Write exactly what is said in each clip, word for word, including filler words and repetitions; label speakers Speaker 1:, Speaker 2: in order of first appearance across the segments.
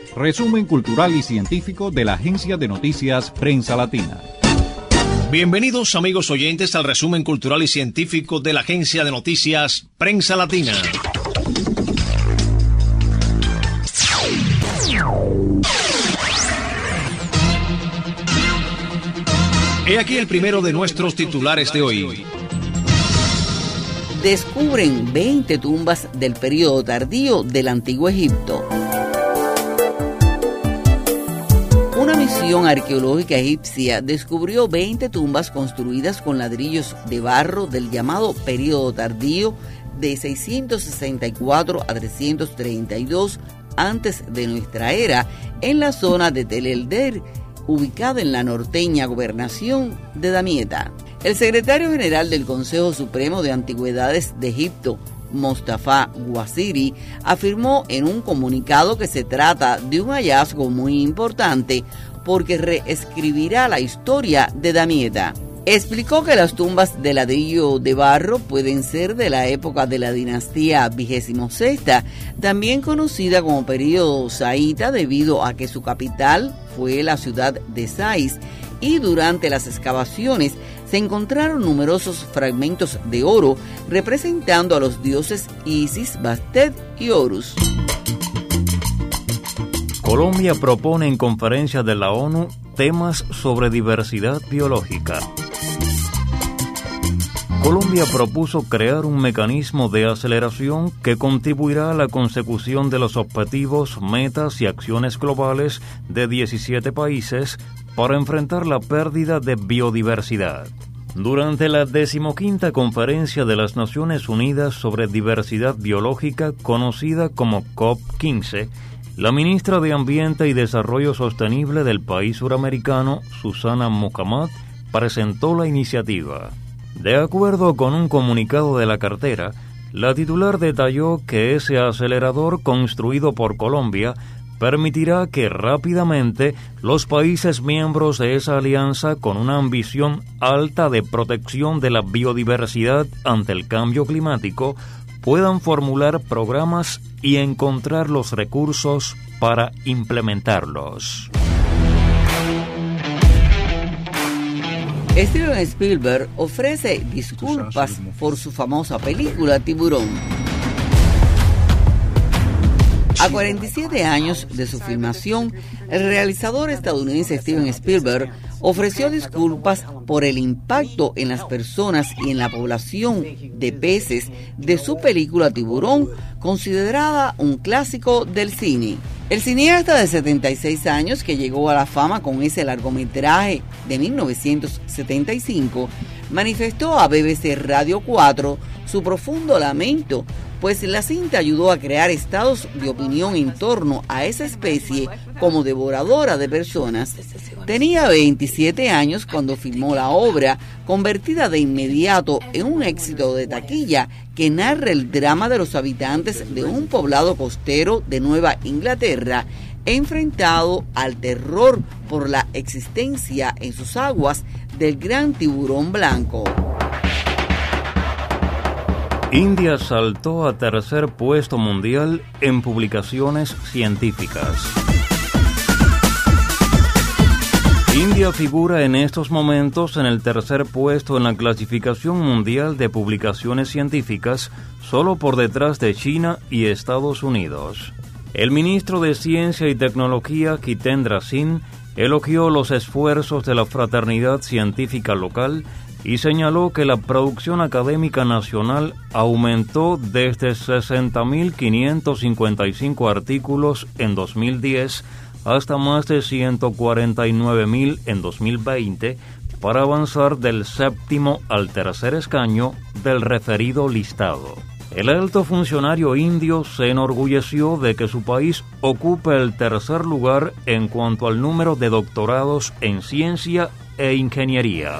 Speaker 1: Resumen cultural y científico de la agencia de noticias Prensa Latina.
Speaker 2: Bienvenidos, amigos oyentes, al resumen cultural y científico de la agencia de noticias Prensa Latina. He aquí el primero de nuestros titulares de hoy.
Speaker 3: Descubren veinte tumbas del período tardío del Antiguo Egipto. Una misión arqueológica egipcia descubrió veinte tumbas construidas con ladrillos de barro del llamado período tardío de seiscientos sesenta y cuatro a trescientos treinta y dos antes de nuestra era en la zona de Tel el-Der, ubicada en la norteña gobernación de Damieta. El secretario general del Consejo Supremo de Antigüedades de Egipto, Mostafa Guasiri, afirmó en un comunicado que se trata de un hallazgo muy importante porque reescribirá la historia de Damieta. Explicó que las tumbas de ladrillo de barro pueden ser de la época de la dinastía vigésima sexta, también conocida como período saíta debido a que su capital fue la ciudad de Sais, y durante las excavaciones se encontraron numerosos fragmentos de oro representando a los dioses Isis, Bastet y Horus.
Speaker 4: Colombia propone en conferencia de la ONU temas sobre diversidad biológica. Colombia propuso crear un mecanismo de aceleración que contribuirá a la consecución de los objetivos, metas y acciones globales de diecisiete países para enfrentar la pérdida de biodiversidad. Durante la decimoquinta Conferencia de las Naciones Unidas sobre Diversidad Biológica, conocida como COP quince, la ministra de Ambiente y Desarrollo Sostenible del país suramericano, Susana Muhammad, presentó la iniciativa. De acuerdo con un comunicado de la cartera, la titular detalló que ese acelerador construido por Colombia permitirá que rápidamente los países miembros de esa alianza con una ambición alta de protección de la biodiversidad ante el cambio climático puedan formular programas y encontrar los recursos para implementarlos.
Speaker 3: Steven Spielberg ofrece disculpas por su famosa película Tiburón. A cuarenta y siete años de su filmación, el realizador estadounidense Steven Spielberg ofreció disculpas por el impacto en las personas y en la población de peces de su película Tiburón, considerada un clásico del cine. El cineasta de setenta y seis años, que llegó a la fama con ese largometraje de mil novecientos setenta y cinco, manifestó a B B C Radio cuatro su profundo lamento, pues la cinta ayudó a crear estados de opinión en torno a esa especie como devoradora de personas. Tenía veintisiete años cuando filmó la obra, convertida de inmediato en un éxito de taquilla que narra el drama de los habitantes de un poblado costero de Nueva Inglaterra, enfrentado al terror por la existencia en sus aguas del gran tiburón blanco.
Speaker 4: India saltó a tercer puesto mundial en publicaciones científicas. India figura en estos momentos en el tercer puesto en la clasificación mundial de publicaciones científicas, solo por detrás de China y Estados Unidos. El ministro de Ciencia y Tecnología, Jitendra Singh, elogió los esfuerzos de la fraternidad científica local y señaló que la producción académica nacional aumentó desde sesenta mil quinientos cincuenta y cinco artículos en dos mil diez hasta más de ciento cuarenta y nueve mil en dos mil veinte, para avanzar del séptimo al tercer escaño del referido listado. El alto funcionario indio se enorgulleció de que su país ocupe el tercer lugar en cuanto al número de doctorados en ciencia e ingeniería.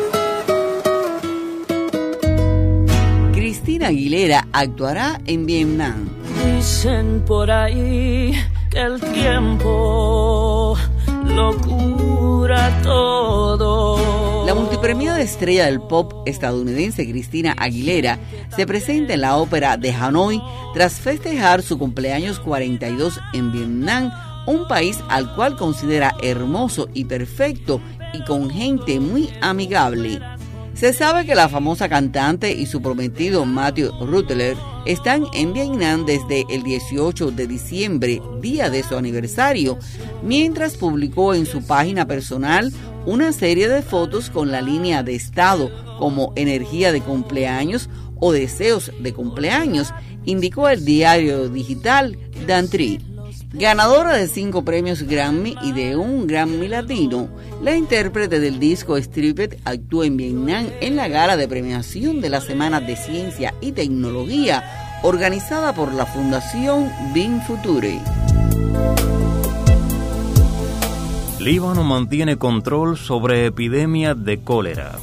Speaker 3: Cristina Aguilera actuará en Vietnam.
Speaker 5: Dicen por ahí que el tiempo lo cura todo.
Speaker 3: La multipremiada estrella del pop estadounidense Cristina Aguilera se presenta en la ópera de Hanoi tras festejar su cumpleaños cuarenta y dos en Vietnam, un país al cual considera hermoso y perfecto y con gente muy amigable. Se sabe que la famosa cantante y su prometido Matthew Rutler están en Vietnam desde el dieciocho de diciembre, día de su aniversario, mientras publicó en su página personal una serie de fotos con la línea de estado como energía de cumpleaños o deseos de cumpleaños, indicó el diario digital Dan Tree. Ganadora de cinco premios Grammy y de un Grammy Latino, la intérprete del disco Stripped actuó en Vietnam en la gala de premiación de la Semana de Ciencia y Tecnología organizada por la Fundación Bin Future.
Speaker 4: Líbano mantiene control sobre epidemia de cólera.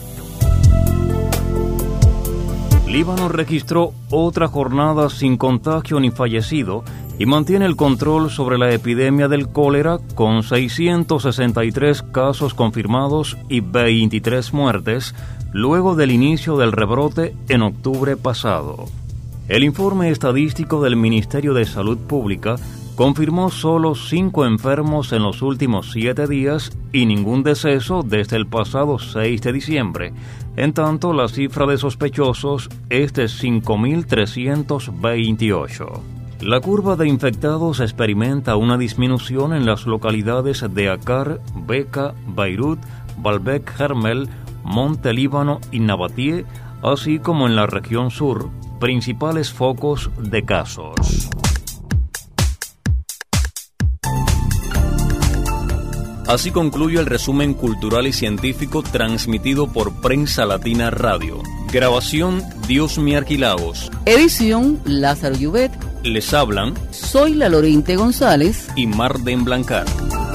Speaker 4: Líbano registró otra jornada sin contagio ni fallecido y mantiene el control sobre la epidemia del cólera con seiscientos sesenta y tres casos confirmados y veintitrés muertes luego del inicio del rebrote en octubre pasado. El informe estadístico del Ministerio de Salud Pública confirmó solo cinco enfermos en los últimos siete días y ningún deceso desde el pasado seis de diciembre. En tanto, la cifra de sospechosos es de cinco mil trescientos veintiocho. La curva de infectados experimenta una disminución en las localidades de Akkar, Bekaa, Beirut, Baalbek, Hermel, Monte Líbano y Nabatie, así como en la región sur, principales focos de casos. Así concluye el resumen cultural y científico transmitido por Prensa Latina Radio. Grabación Diosmi Arquilaos.
Speaker 3: Edición Lázaro Llobet.
Speaker 4: Les hablan
Speaker 3: Soy la Lorente González
Speaker 4: y Marden Blancar.